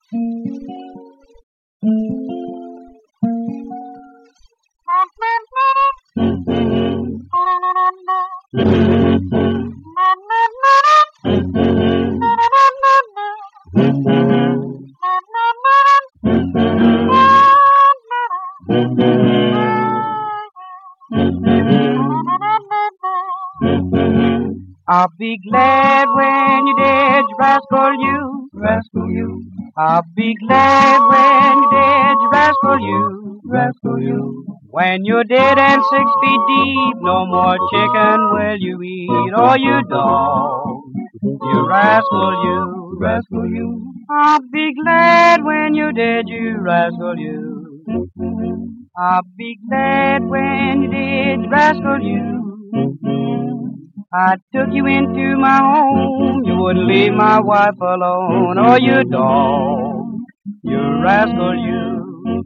I'll be glad when you're dead, you rascal you. I'll be glad when you're dead, you rascal you. When you're dead and 6 feet deep, no more chicken will you eat, oh you dog, you rascal you. I'll be glad when you're dead, you rascal you. I'll be glad when you're dead, you rascal you. I took you into my home, you wouldn't leave my wife alone. Oh, you dog, you rascal, you.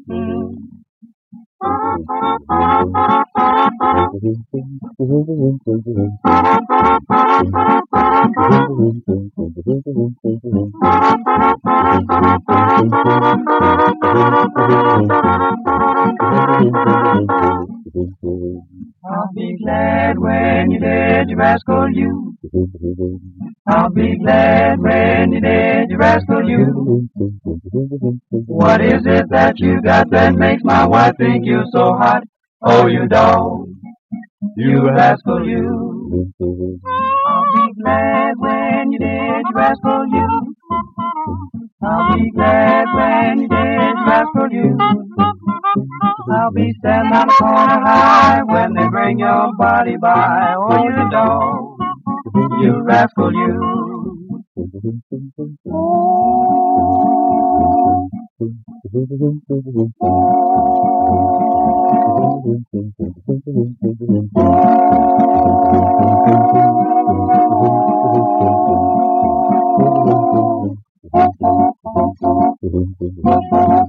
I'll be glad when you're dead, you rascal, you. I'll be glad when you're dead, you rascal, you. What is it that you got that makes my wife think you so hot? Oh, you dog, you rascal, you. I'll be glad when you're dead, you rascal, you. I'll be glad when you're dead, you rascal, you. I'll be standing on the corner high when they bring your body by. Oh, you dog, you rascal, you. Oh.